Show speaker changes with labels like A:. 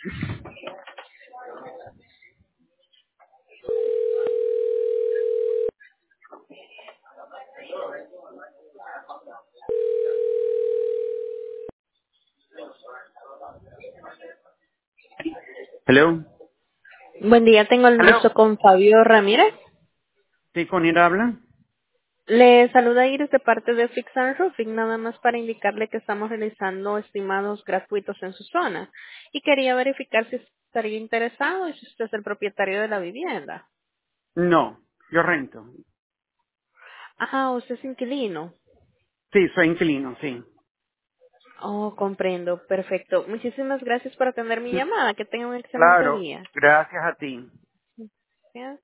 A: Hello.
B: Buen día, tengo el
A: Hello.
B: gusto con Fabio Ramírez.
A: Sí, con él habla.
B: Le saluda Iris de parte de Fix and Roofing, nada más para indicarle que estamos realizando estimados gratuitos en su zona y quería verificar si estaría interesado y si usted es el propietario de la vivienda.
A: No, yo rento.
B: Ah, usted es inquilino.
A: Sí, soy inquilino, sí.
B: Oh, comprendo, perfecto. Muchísimas gracias por atender mi llamada. Que tenga un excelente
A: Claro,
B: día.
A: gracias a ti.
B: Gracias.